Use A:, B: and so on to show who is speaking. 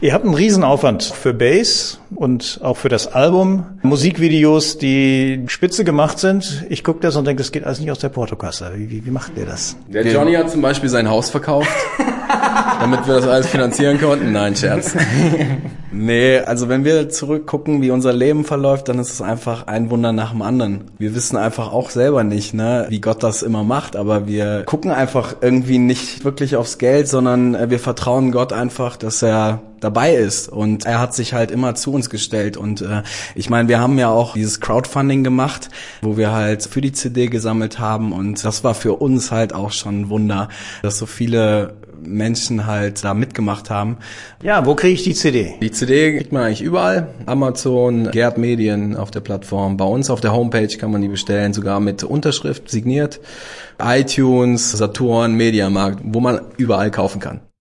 A: Ihr habt einen Riesenaufwand für Bass und auch für das Album. Musikvideos, die spitze gemacht sind. Ich gucke das und denke, das geht alles nicht aus der Portokasse. Wie macht ihr das?
B: Der Johnny hat zum Beispiel sein Haus verkauft, damit wir das alles finanzieren konnten. Nein, Scherz. Nee, also wenn wir zurückgucken, wie unser Leben verläuft, dann ist es einfach ein Wunder nach dem anderen. Wir wissen einfach auch selber nicht, wie Gott das immer macht, aber wir gucken einfach irgendwie nicht wirklich aufs Geld, sondern wir vertrauen Gott einfach, dass er dabei ist, und er hat sich halt immer zu uns gestellt. Und ich meine, wir haben ja auch dieses Crowdfunding gemacht, wo wir halt für die CD gesammelt haben, und das war für uns halt auch schon ein Wunder, dass so viele Menschen halt da mitgemacht haben.
A: Ja, wo kriege ich die CD?
B: Die CD kriegt man eigentlich überall. Amazon, Gerd Medien auf der Plattform. Bei uns auf der Homepage kann man die bestellen, sogar mit Unterschrift, signiert. iTunes, Saturn, Mediamarkt, wo man überall kaufen kann.